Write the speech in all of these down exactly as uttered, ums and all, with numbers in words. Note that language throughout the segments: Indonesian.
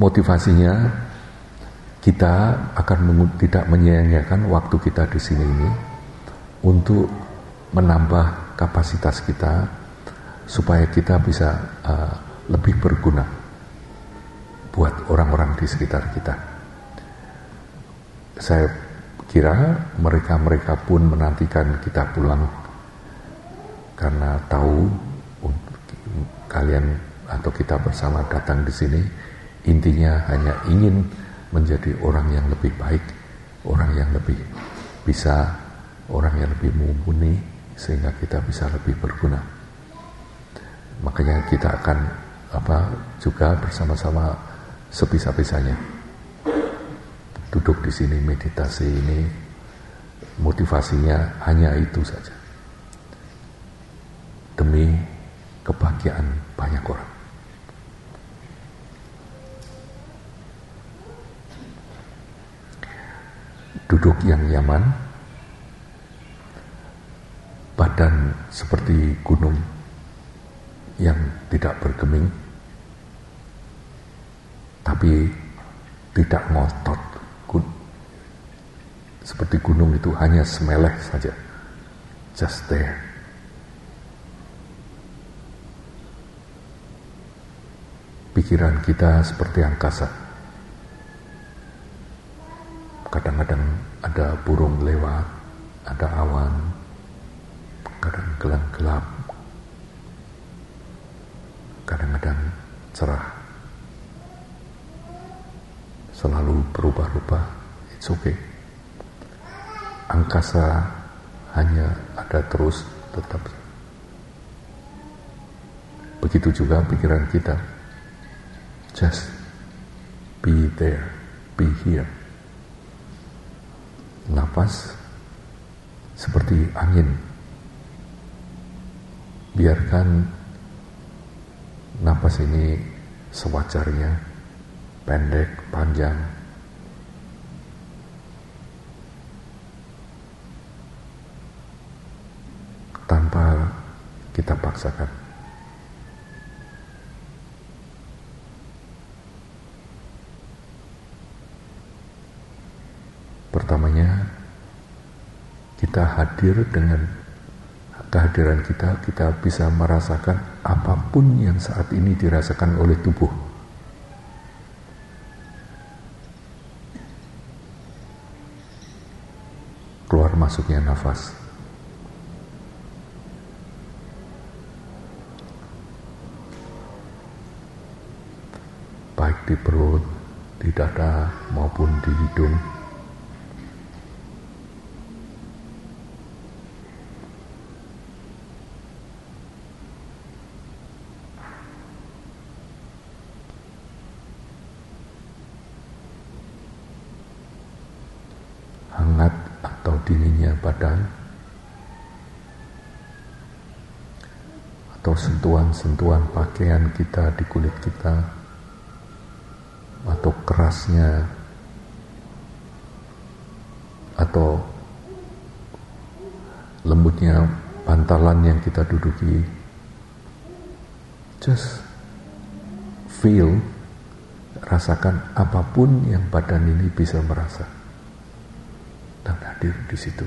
motivasinya kita akan mengu- tidak menyia-nyiakan waktu kita di sini ini untuk menambah kapasitas kita supaya kita bisa uh, lebih berguna buat orang-orang di sekitar kita. Saya kira mereka-mereka pun menantikan kita pulang karena tahu kalian atau kita bersama datang di sini intinya hanya ingin menjadi orang yang lebih baik, orang yang lebih bisa, orang yang lebih mumpuni sehingga kita bisa lebih berguna. Makanya kita akan apa juga bersama-sama sebisa-bisanya duduk di sini meditasi ini, motivasinya hanya itu saja, demi kebahagiaan banyak orang. Duduk yang nyaman, badan seperti gunung yang tidak bergeming, tapi tidak ngotot. Seperti gunung itu hanya semeleh saja, just there. Pikiran kita seperti angkasa. Kadang-kadang ada burung lewat, ada awan, kadang gelap-gelap, kadang-kadang cerah. Selalu berubah-ubah, it's okay. Angkasa hanya ada terus, tetap. Begitu juga pikiran kita. Just be there, be here. Napas seperti angin. Biarkan napas ini sewajarnya, pendek, panjang. Tanpa kita paksakan. Pertamanya, kita hadir dengan kehadiran kita, kita bisa merasakan apapun yang saat ini dirasakan oleh tubuh. Keluar masuknya nafas. Baik di perut, di dada, maupun di hidung. Hangat atau dinginnya badan, atau sentuhan-sentuhan pakaian kita di kulit kita, atau kerasnya, atau lembutnya bantalan yang kita duduki. Just feel, rasakan apapun yang badan ini bisa merasa dan hadir di situ.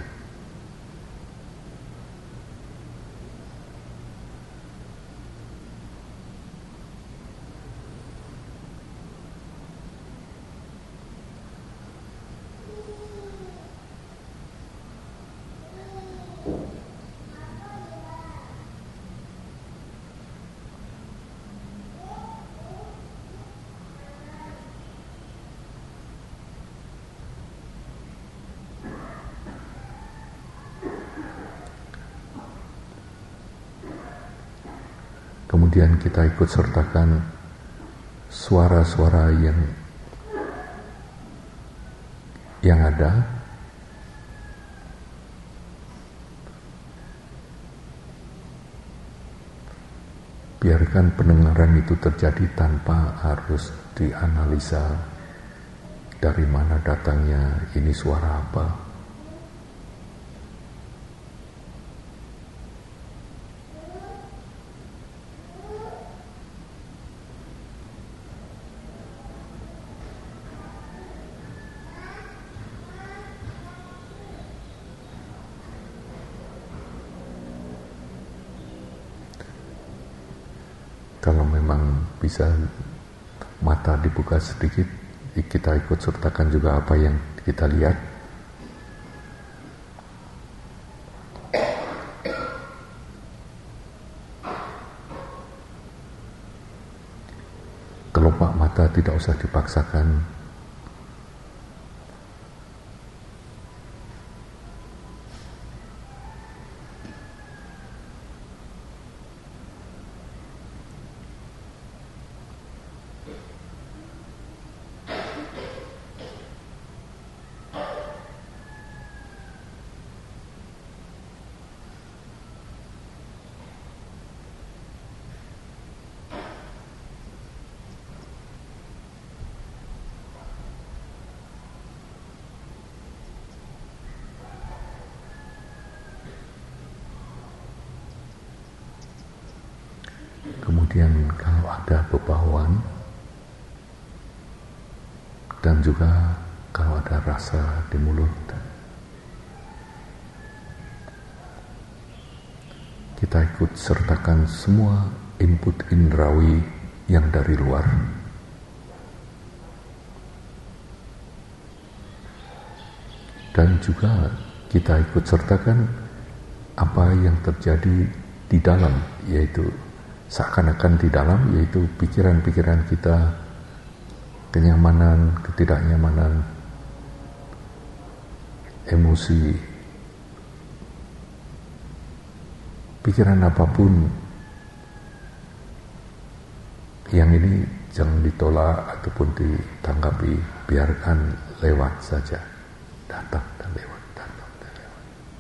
Kemudian kita ikut sertakan suara-suara yang yang ada. Biarkan pendengaran itu terjadi tanpa harus dianalisa dari mana datangnya, ini suara apa. Kalau memang bisa mata dibuka sedikit, kita ikut sertakan juga apa yang kita lihat. Kelopak mata tidak usah dipaksakan. Kemudian kalau ada bebauan dan juga kalau ada rasa di mulut, kita ikut sertakan semua input indrawi yang dari luar. Dan juga kita ikut sertakan apa yang terjadi di dalam, yaitu seakan-akan di dalam, yaitu pikiran-pikiran kita, kenyamanan, ketidaknyamanan, emosi, pikiran apapun yang ini jangan ditolak ataupun ditanggapi, biarkan lewat saja, datang dan lewat, datang dan lewat.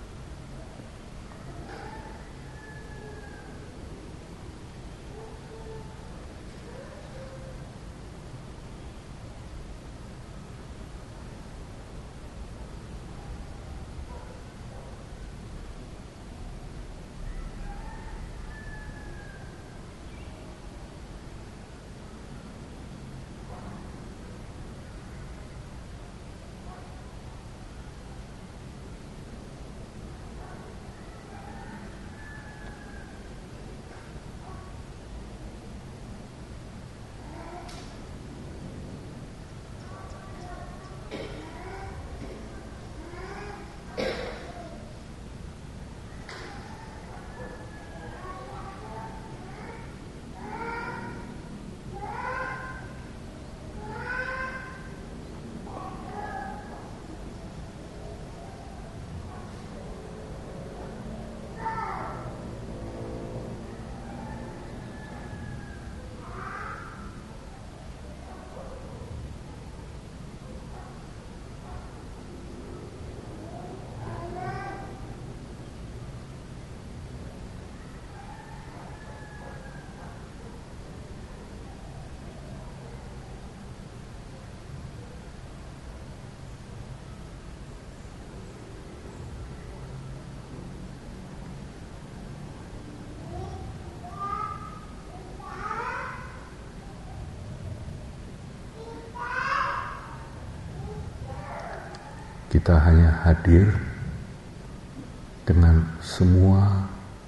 Kita hanya hadir dengan semua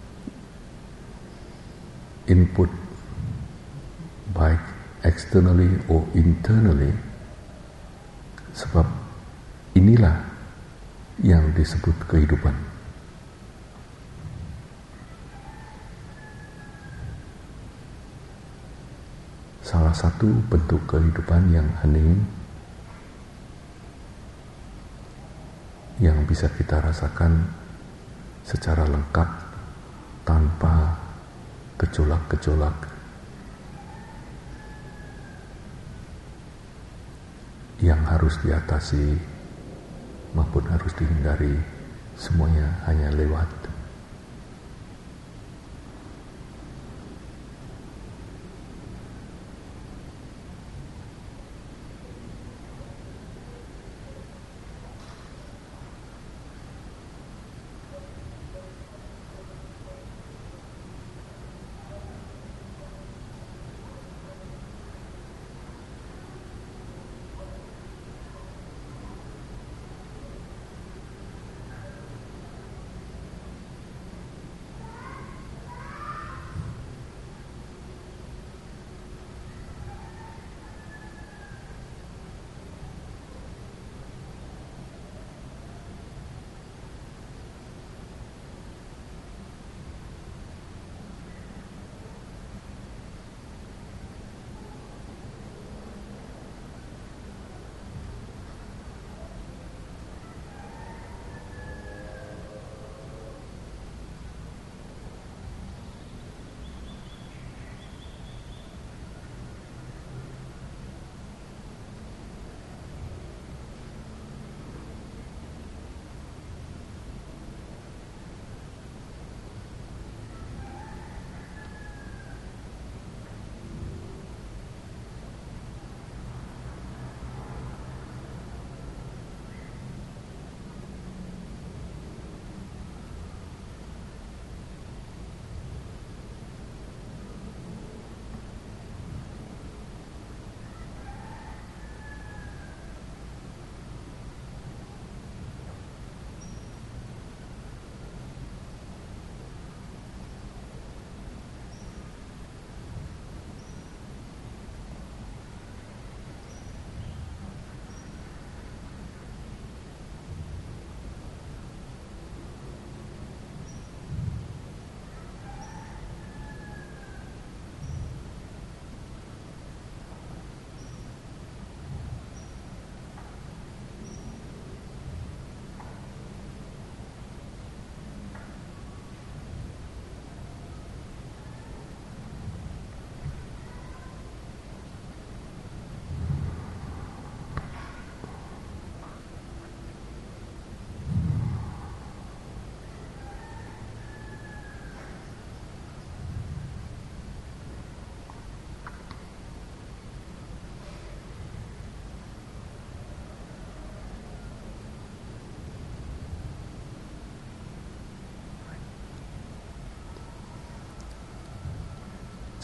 input, baik externally or internally, sebab inilah yang disebut kehidupan. Salah satu bentuk kehidupan yang hening, yang bisa kita rasakan secara lengkap tanpa gejolak-gejolak yang harus diatasi maupun harus dihindari, semuanya hanya lewat.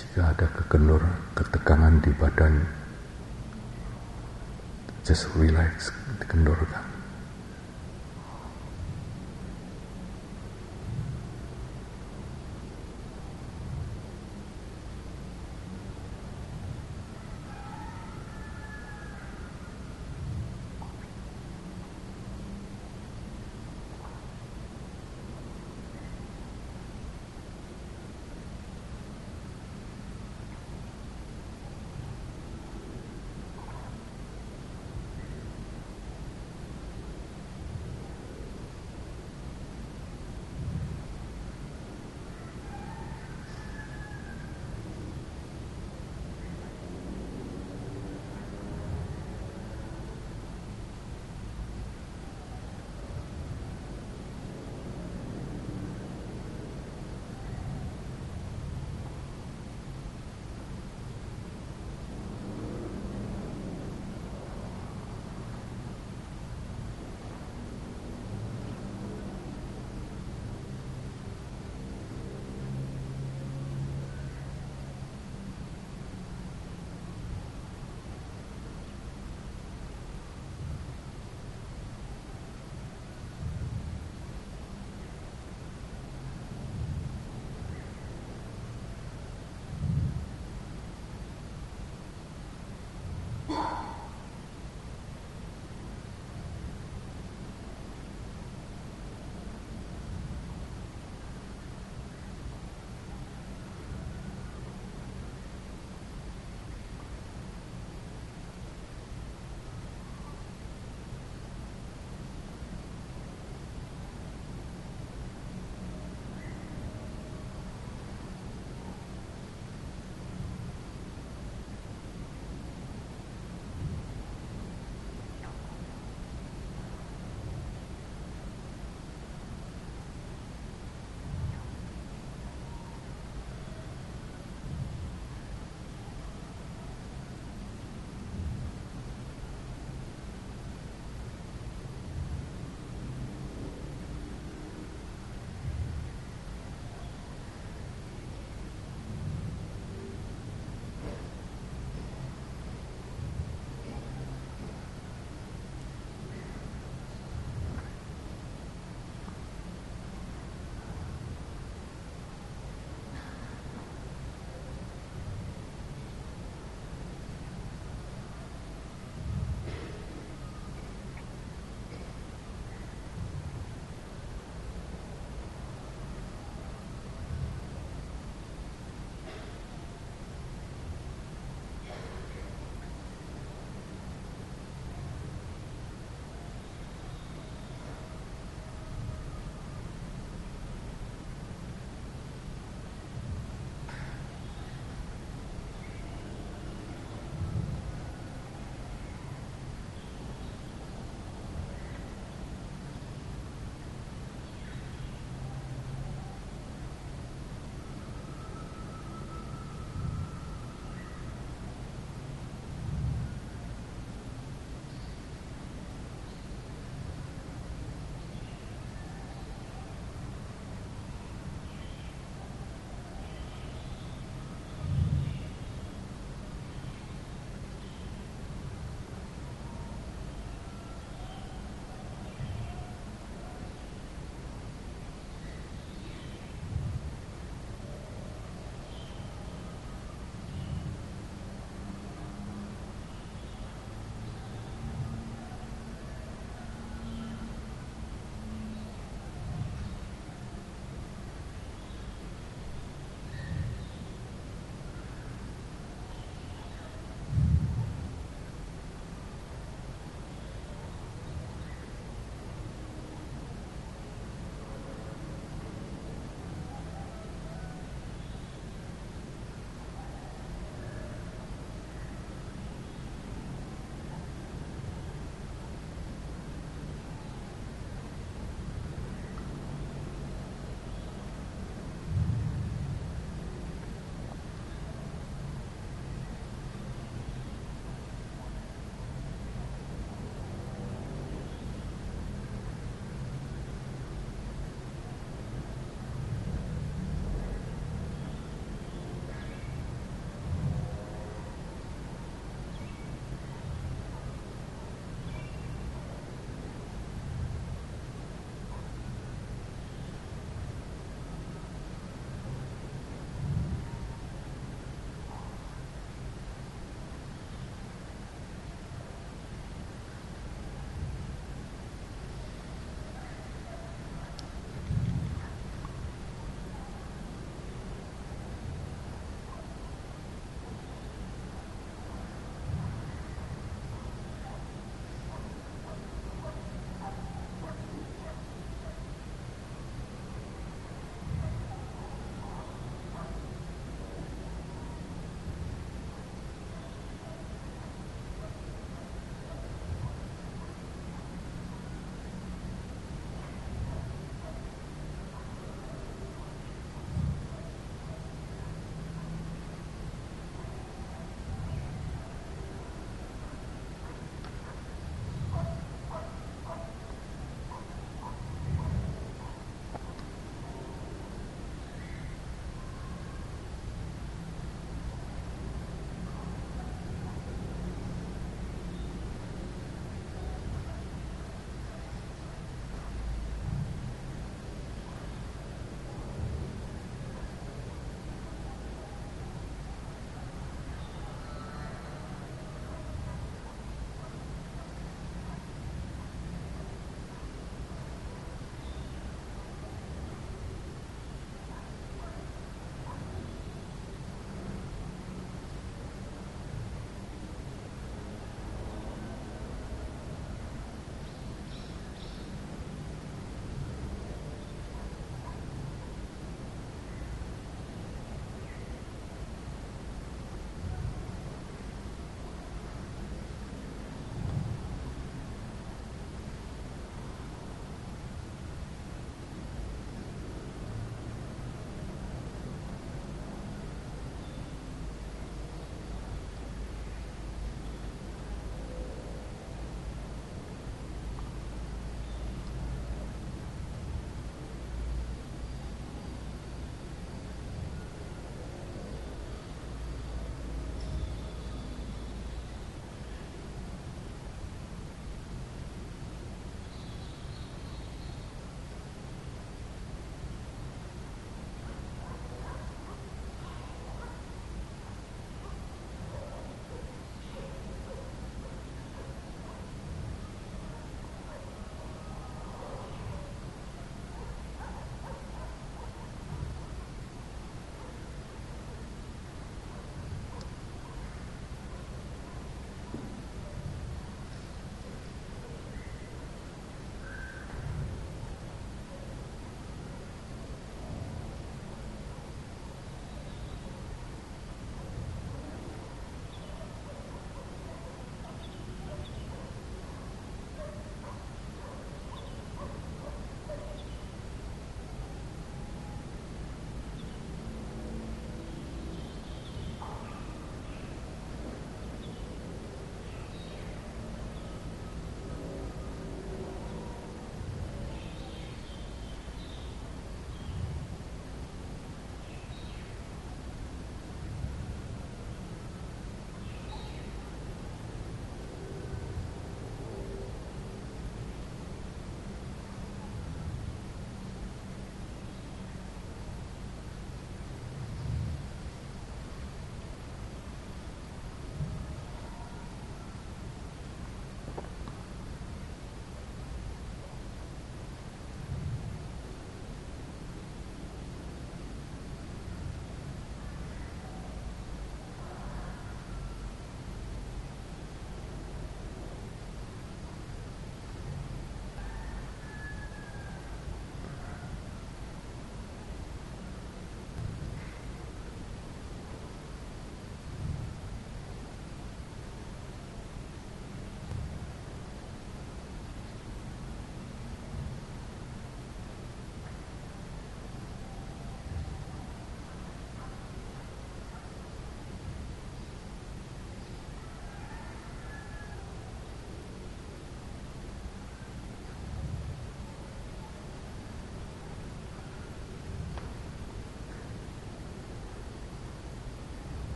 Jika ada kekendur, ketegangan di badan, just relax, dikendurkan.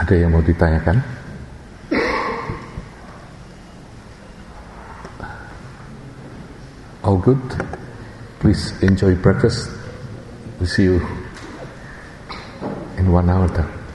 Ada yang mau ditanyakan? All good? Please enjoy breakfast. We see you in one hour.